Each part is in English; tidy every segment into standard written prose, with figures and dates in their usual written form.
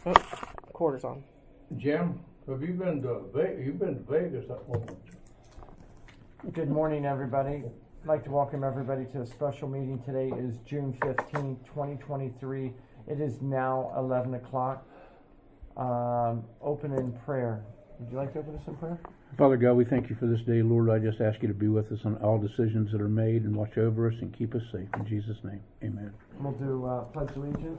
Oh, quarters on. Jim, have you been to you've been to Vegas? Good morning, everybody. I'd like to welcome everybody to a special meeting. Today is June 15th, 2023. It is now 11 o'clock. Open in prayer. Would you like to open us in prayer? Father God, we thank you for this day. Lord, I just ask you to be with us on all decisions that are made and watch over us and keep us safe. In Jesus' name, amen. We'll do pledge allegiance.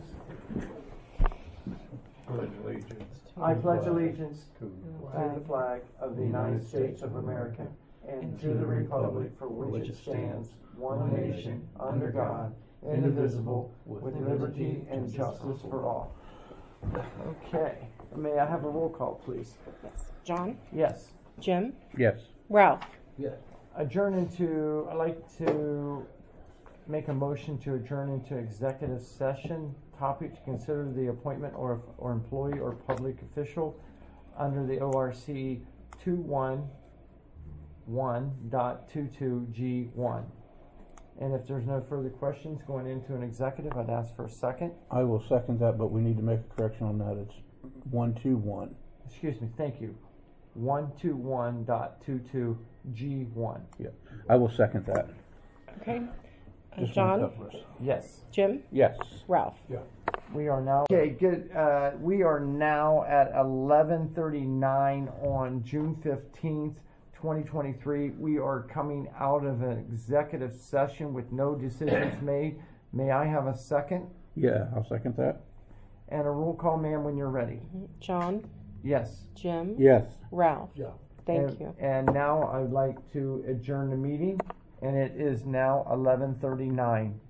Pledge allegiance. I pledge allegiance to to the flag of the United States of America and to the republic for which it stands, one nation, under God, indivisible, with liberty and justice for all. Okay. May I have a roll call, please? Yes. John? Yes. Jim? Yes. Ralph? Yes. I'd like to make a motion to adjourn into executive session. Topic to consider the appointment or employee or public official under the ORC 211.22G1. And if there's no further questions going into an executive, I'd ask for a second. I will second that, but we need to make a correction on that. It's 121. Excuse me, thank you. 121.22G1. Yeah, I will second that. Okay. Just John? one cover us. Yes. Jim? Yes. Ralph? Yeah. We are now good. We are now at 11:39 on June 15th, 2023. We are coming out of an executive session with no decisions made. May I have a second? Yeah, I'll second that. And a roll call, ma'am, when you're ready. John? Yes. Jim? Yes. Ralph? Yeah. Thank you. And now I'd like to adjourn the meeting, and it is now 11:39.